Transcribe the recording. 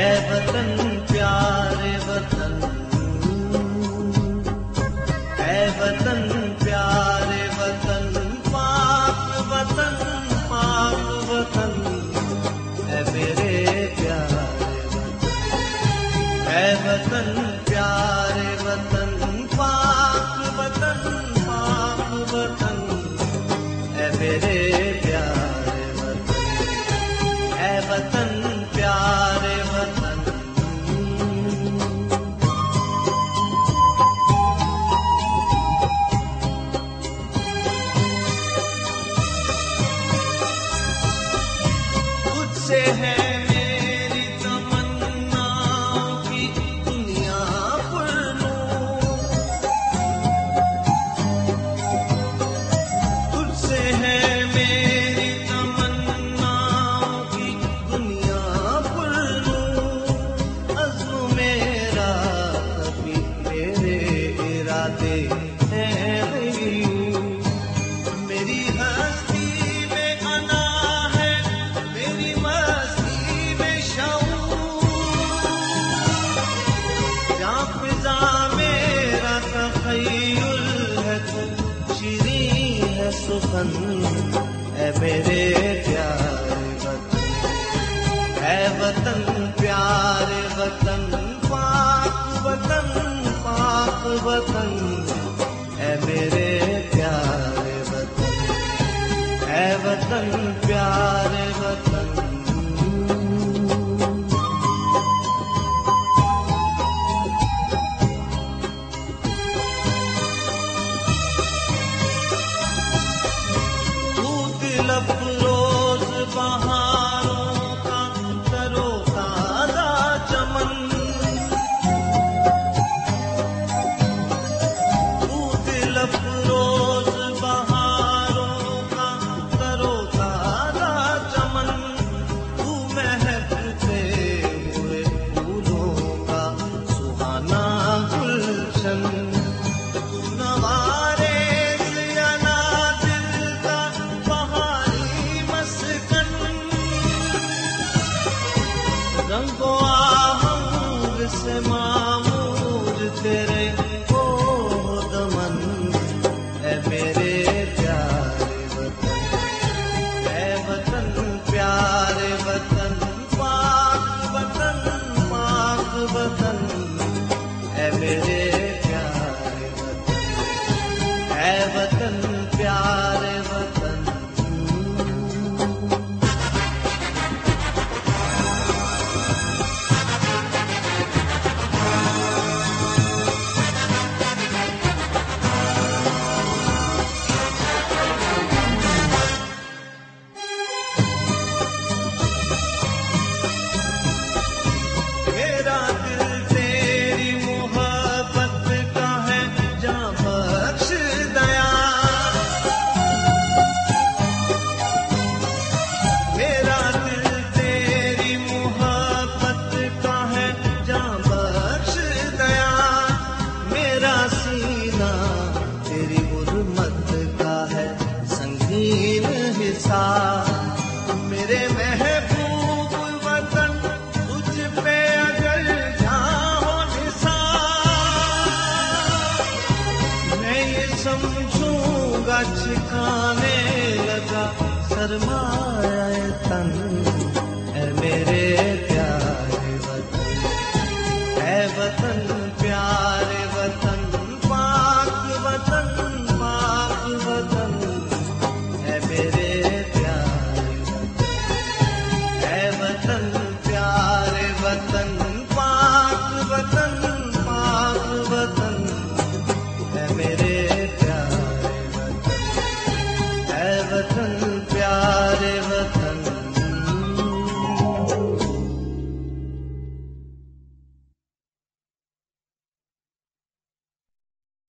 ऐ वतन प्यारे वतन, ऐ वतन प्यारे वतन, पाक वतन, पाक वतन, ऐ मेरे प्यारे वतन, ऐ वतन प्यारे वतन, पाक वतन, पाक वतन, ऐ मेरे प्यारे वतन, ऐ वतन प्यारे वतन। तुझसे है मेरी तमन्नाओं की दुनिया पर लूं, तुझसे है मेरी तमन्नाओं की दुनिया पर लूं, अज़्म मेरा कभी मेरे इरादे हैं नहीं, मेरी हस्ती में अना है, मेरी मस्ती में शऊर, जहाँ फिज़ा मेरा तख़य्युल है तू शीरीं है सुखन, ऐ मेरे प्यारे वतन, ऐ वतन प्यारे वतन, पाक वतन, पाक वतन, ऐ मेरे प्यारे वतन, ऐ वतन प्यारे वतन। तू दिल अफरोज बहारों का तरोताजा चमन, तू दिल अफरोज बहारों का तरोताजा चमन, तू महकते हुए फूलों का सुहाना गुलशन, तू नवारेज़ या नादिल का बहारी मस्कन, रंगो आहंग से मामूर तेरे हो दमन, ऐ मेरे प्यारे वतन, ऐ वतन प्यारे वतन, पाक वतन, पाक वतन, ऐ मेरे प्यारे वतन, ऐ वतन प्यारे वतन। मेरा दिल तेरी मोहब्बत का है जां बख्श दया, मेरा दिल तेरी मोहब्बत का है जां बख्श दया, मेरा सीना तेरी गुरमत का है संगीन हिसाब, मेरे महबूब वतन तुझ पे अगर जाओ निसार, मैं ये समझूंगा छिकाने लगा सरमाया